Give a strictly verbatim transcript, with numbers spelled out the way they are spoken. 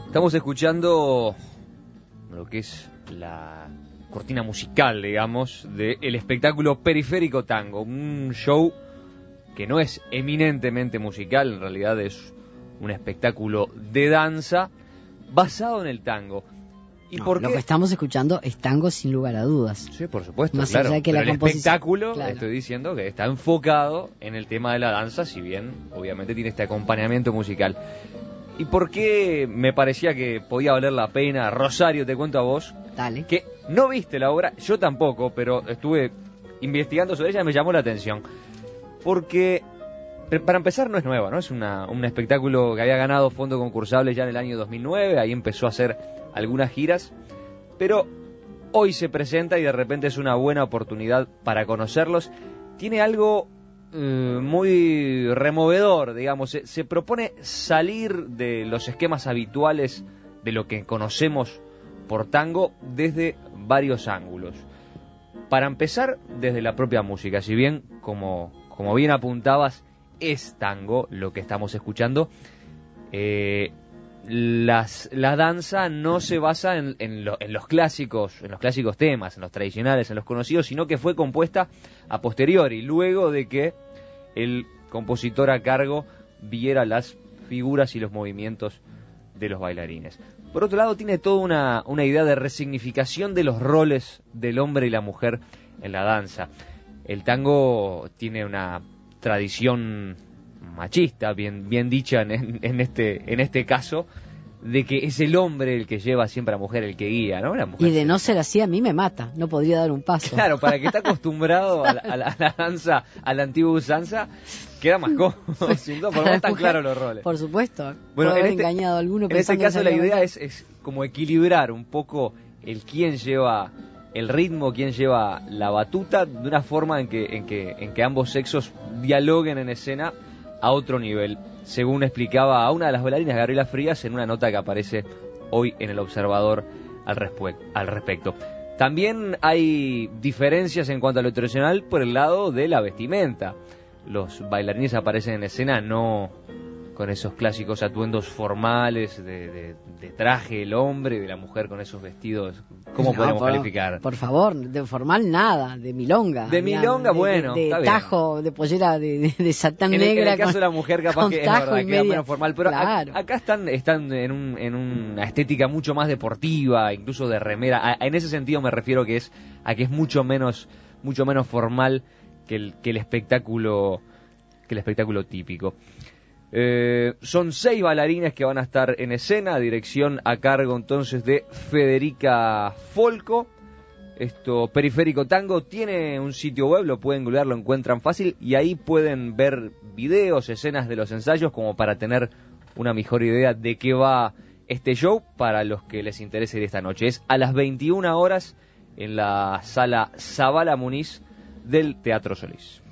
Estamos escuchando lo que es la cortina musical, digamos, del espectáculo Periférico Tango, un show que no es eminentemente musical, en realidad es un espectáculo de danza basado en el tango. ¿Y no, por lo qué? que estamos escuchando es tango sin lugar a dudas. Sí, por supuesto, Más claro. allá de que Pero la el composición- espectáculo, claro. estoy diciendo que está enfocado en el tema de la danza, si bien obviamente tiene este acompañamiento musical. ¿Y por qué me parecía que podía valer la pena? Rosario, te cuento a vos, Dale. que no viste la obra, yo tampoco, pero estuve investigando sobre ella y me llamó la atención. Porque, eh, para empezar, no es nueva, ¿no? Es una, un espectáculo que había ganado fondo concursable ya en el año dos mil nueve, ahí empezó a hacer algunas giras, pero hoy se presenta y de repente es una buena oportunidad para conocerlos. Tiene algo eh, muy removedor, digamos, se, se propone salir de los esquemas habituales de lo que conocemos por tango desde varios ángulos. Para empezar, desde la propia música, si bien, como, como bien apuntabas, es tango lo que estamos escuchando, eh, las, la danza no se basa en, en, lo, en los clásicos, en los clásicos temas, en los tradicionales, en los conocidos, sino que fue compuesta a posteriori, luego de que el compositor a cargo viera las figuras y los movimientos de los bailarines. Por otro lado, tiene toda una, una idea de resignificación de los roles del hombre y la mujer en la danza. El tango tiene una tradición machista, bien, bien dicha en, en, este, en este caso, de que es el hombre el que lleva siempre a la mujer, el que guía, ¿no? La mujer Y de se- no ser así, a mí me mata. No podría dar un paso. Claro, para el que está acostumbrado a la, a la- a la danza, a la antigua usanza, queda más cómodo, sin duda, porque no Para están mujer, claros los roles. Por supuesto. Bueno, Puedo en haber este, engañado a alguno en este pensando que caso la sabía idea bailar. es, es como equilibrar un poco el quién lleva el ritmo, quién lleva la batuta, de una forma en que, en que, en que ambos sexos dialoguen en escena a otro nivel, según explicaba a una de las bailarinas, Gabriela Frías, en una nota que aparece hoy en El Observador al, respue- al respecto. También hay diferencias en cuanto a lo tradicional por el lado de la vestimenta. Los bailarines aparecen en escena no con esos clásicos atuendos formales de, de, de traje el hombre y de la mujer con esos vestidos. ¿Cómo No, podemos por, calificar? Por favor, de formal nada, de milonga. De digamos, milonga, de- bueno, De, de está bien. tajo, de pollera de, de, de satán En el, en negra. el caso con- de la mujer capaz con que es tajo verdad, y queda media. menos formal, pero ac- Claro. acá están, están en, un, en una estética mucho más deportiva, incluso de remera. A- en ese sentido me refiero que es a que es mucho menos, mucho menos formal que el, que el espectáculo, que el espectáculo típico. Eh, son seis bailarines que van a estar en escena, dirección a cargo entonces de Federica Folco. Esto, Periférico Tango, tiene un sitio web, lo pueden googlear, lo encuentran fácil y ahí pueden ver videos, escenas de los ensayos como para tener una mejor idea de qué va este show para los que les interese ir esta noche. Es a las veintiuna horas en la sala Zabala Muniz del Teatro Solís.